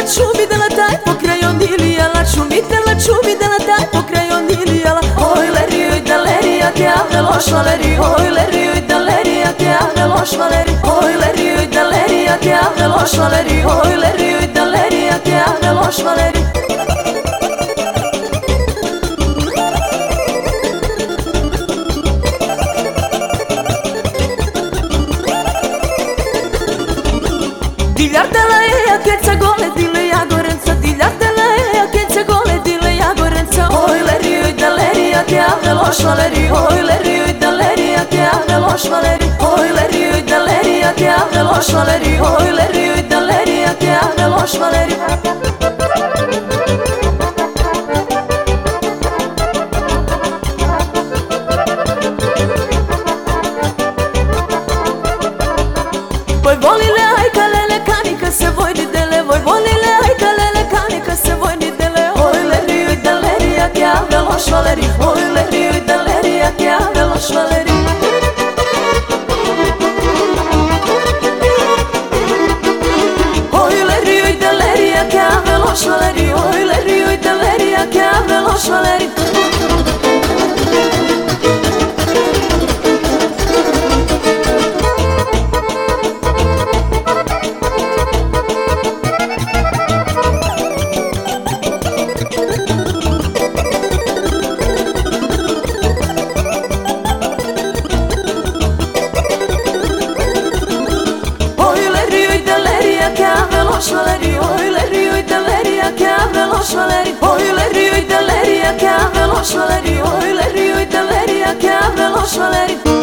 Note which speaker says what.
Speaker 1: videla taj pokraj ondilijala, videla taj pokraj ondilijala. Oj leri, da lerija te ave loš valeri, oj leri, da lerija te ave loš valeri, oj leri, da lerija te ave loš valeri, oj leri, da lerija te ave loš valeri. Divljardela je jakeca gole dile jagorenca, divljardela je jakeca gole dile jagorenca. Oj leri, da lerija te ave loš valeri, oj leri, da lerija te ave loš valeri, oj leri, da lerija te ave loš valeri, oj leri, da lerija te ave loš valeri. Voi volile ai calele canica se voi di dele, voi volile ai calele canica se voi di dele. Oi leri, da leria che ave loš valeri, oi leri, da leria che ave loš valeri. Oi leri, da leria che ave loš valeri, oi leri, da leria che ave loš valeri. Oi leri, da leria che ave loš valeri, oi leri, da leria che ave loš valeri, oi leri, da leria che ave loš valeri.